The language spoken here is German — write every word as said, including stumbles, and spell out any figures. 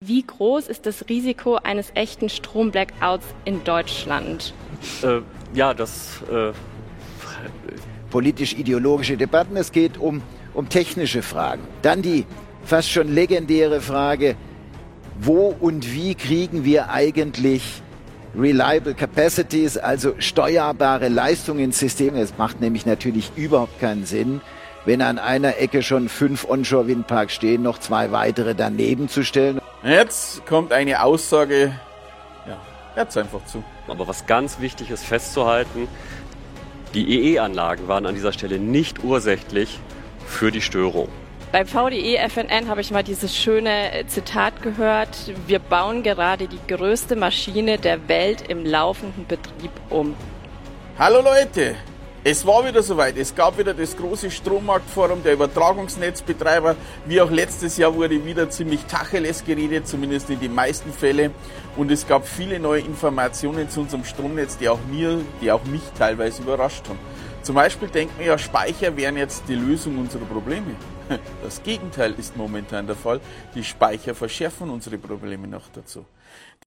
Wie groß ist das Risiko eines echten Strom-Blackouts in Deutschland? Äh, ja, das... Äh Politisch-ideologische Debatten, es geht um, um technische Fragen. Dann die fast schon legendäre Frage, wo und wie kriegen wir eigentlich reliable capacities, also steuerbare Leistungen ins System? Es macht nämlich natürlich überhaupt keinen Sinn, wenn an einer Ecke schon fünf Onshore-Windparks stehen, noch zwei weitere daneben zu stellen. Jetzt kommt eine Aussage, ja, hört's einfach zu. Aber was ganz wichtig ist festzuhalten, die E E-Anlagen waren an dieser Stelle nicht ursächlich für die Störung. Beim V D E F N N habe ich mal dieses schöne Zitat gehört: Wir bauen gerade die größte Maschine der Welt im laufenden Betrieb um. Hallo Leute, es war wieder soweit. Es gab wieder das große Strommarktforum der Übertragungsnetzbetreiber. Wie auch letztes Jahr wurde wieder ziemlich Tacheles geredet, zumindest in den meisten Fällen. Und es gab viele neue Informationen zu unserem Stromnetz, die auch mir, die auch mich teilweise überrascht haben. Zum Beispiel denkt man ja, Speicher wären jetzt die Lösung unserer Probleme. Das Gegenteil ist momentan der Fall. Die Speicher verschärfen unsere Probleme noch dazu.